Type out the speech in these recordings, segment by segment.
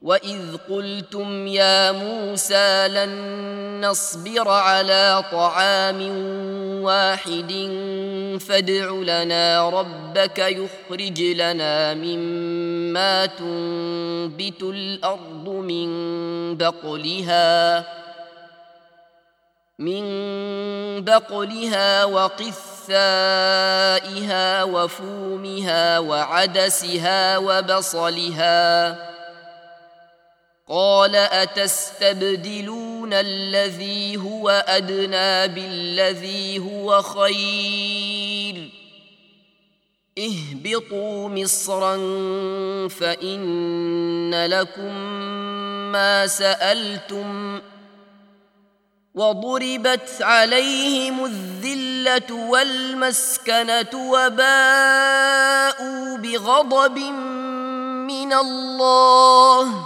وإذ قلتم يا موسى لن نصبر على طعام واحد فادع لنا ربك يخرج لنا مما تنبت الأرض من بقلها وقثائها وفومها وعدسها وبصلها قال أتستبدلون الذي هو أدنى بالذي هو خير اهبطوا مصرا فإن لكم ما سألتم وضربت عليهم الذلة والمسكنة وباءوا بغضب من الله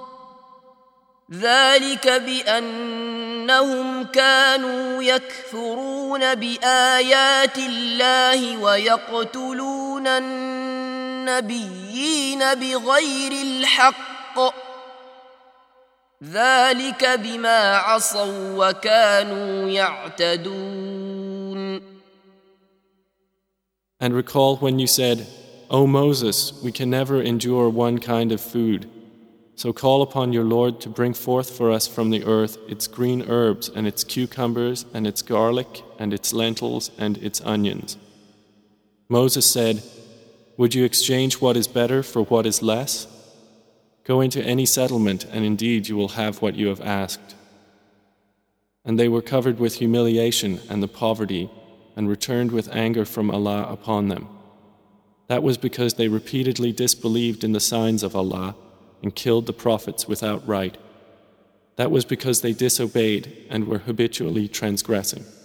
ذلك بأنهم كانوا يكفرون بآيات الله ويقتلون النبيين بغير الحق ذلك بما عصوا وكانوا يعتدون. And recall when you said, O Moses, we can never endure one kind of food. So call upon your Lord to bring forth for us from the earth its green herbs and its cucumbers and its garlic and its lentils and its onions. Moses said, would you exchange what is better for what is less? Go into any settlement and indeed you will have what you have asked. And they were covered with humiliation and the poverty and returned with anger from Allah upon them. That was because they repeatedly disbelieved in the signs of Allah and killed the prophets without right. That was because they disobeyed and were habitually transgressing.